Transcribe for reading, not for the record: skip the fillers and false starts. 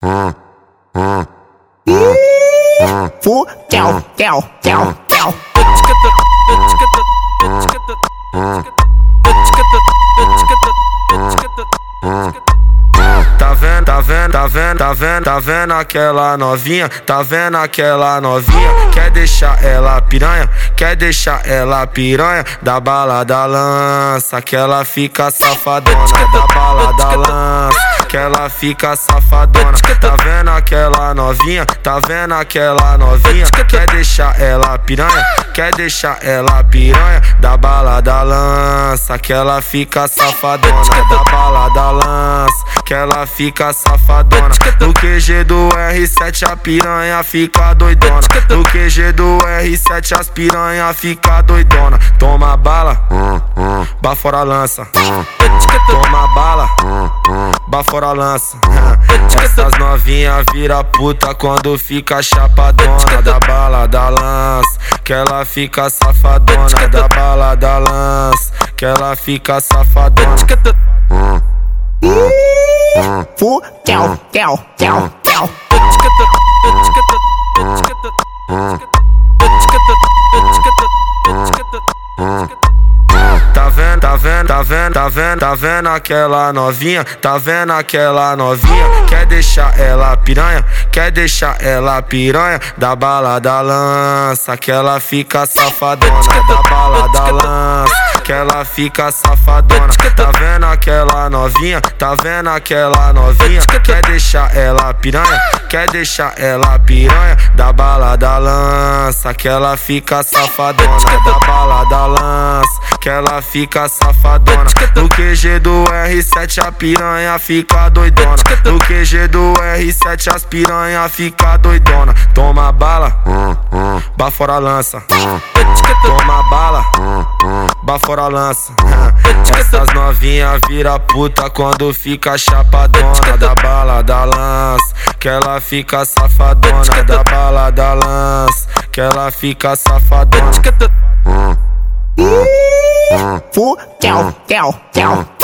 Tá vendo aquela novinha? Tá vendo aquela novinha? Quer deixar ela piranha? Quer deixar ela piranha? Da balada lança, que ela fica safadona. Da balada lança, que ela fica safadona. Tá vendo aquela novinha? Tá vendo aquela novinha? Quer deixar ela piranha? Quer deixar ela piranha? Da balada lança, que ela fica safadona. Da balada lança, que ela fica safadona. No QG do R7 a piranha fica doidona. No QG do R7 as piranha fica doidona. Toma bala, bafora lança. Toma bala, bafora lança. Essas novinha vira puta quando fica chapadona. Da bala da lança, que ela fica safadona. Da bala da lança, que ela fica safadona. Tá vendo aquela novinha? Tá vendo aquela novinha? Quer deixar ela piranha? Quer deixar ela piranha? Da balada lança, que ela fica safadona. Da balada lança, que ela fica safadona. Tá vendo aquela novinha? Tá vendo aquela novinha? Quer deixar ela piranha? Quer deixar ela piranha? Da balada lança, que ela fica safadona. Da balada lança, que ela fica safadona. No QG do R7 a piranha fica doidona. No QG do R7 as piranha fica doidona. Toma bala, bafora lança. Toma bala, bafora lança. Essas novinha vira puta quando fica chapadona. Da bala da lança, que ela fica safadona. Da bala da lança, que ela fica safadona. Tchau, tchau, tchau.